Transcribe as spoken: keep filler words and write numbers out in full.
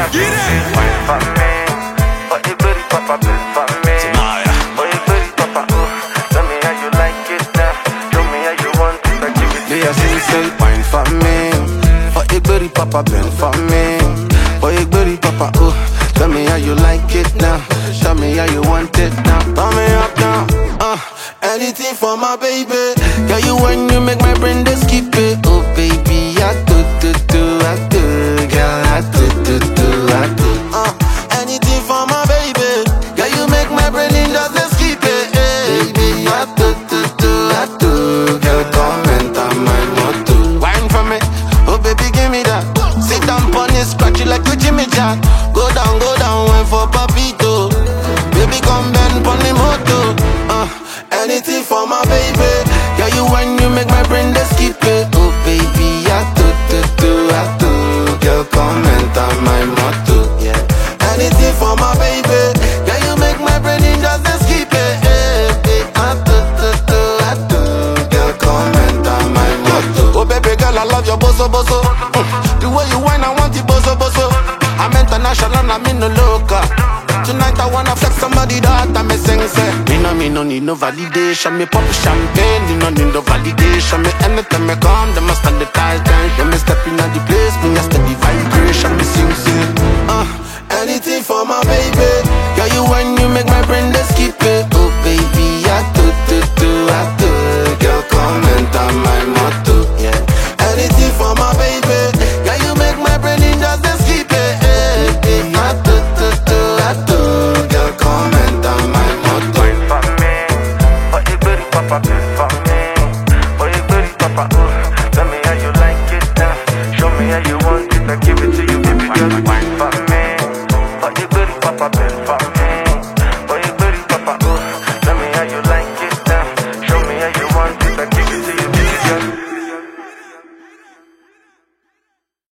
Get it. Wine for me. For the booty papa, bend for me. For the booty papa, ooh. Tell me how you like it now. Show me how you want it. I give it to you. Say, say, wine for me. For the booty papa, bend for me. For the booty papa, ooh. Tell me how you like it now. Tell me how you want it now. Turn me up now. Uh, anything for my baby. Girl, you when you make my brain just keep it. Oh baby, I do do do, I do. Girl, I do do do, I do. Uh, anything for my baby. Girl, you make my brain just keep it. Hey, baby, I do do do, I do. Girl, comment on my motto. Wine for me. Oh baby, give me that. Sit down on it, scratch it like a Jimmy Jack. Go down, go down, wine for papito. Baby, come bend on the moto. Uh, anything for my baby. Yeah, you when you make my brain just keep it. Oh baby, I do do do, I do. Girl, comment on my motto. Yeah, anything for my baby. Yeah, you make my brain just keep it. Hey, hey, I do do do, I do. Girl, comment on my motto. Oh baby girl, I love your bozo bozo. Mm. The way you whine, I want the bozo bozo. I'm international, I'm in no local. Tonight I wanna flex somebody that I me sing say. Me no, me no need no validation. Me pop champagne, me no need no validation. Me anytime me come, them must stand the tight time. When me step in the place, me a steady vibration. Me sing sing. Uh, anything for my baby. Girl, you when you make my brain just keep it. Oh baby, I do do do, I do. Girl, comment on my motto. Yeah, anything for my baby. Girl, you make my brain just keep it. Hey, hey, I do do do, I do. Girl, comment on my motto. Wine for me. For the booty papa, bend for me. For the booty papa, ooh. Tell me how you like it now. Show me how you want it. I give it to you, baby girl. Wine for me. For the booty papa, bend for me.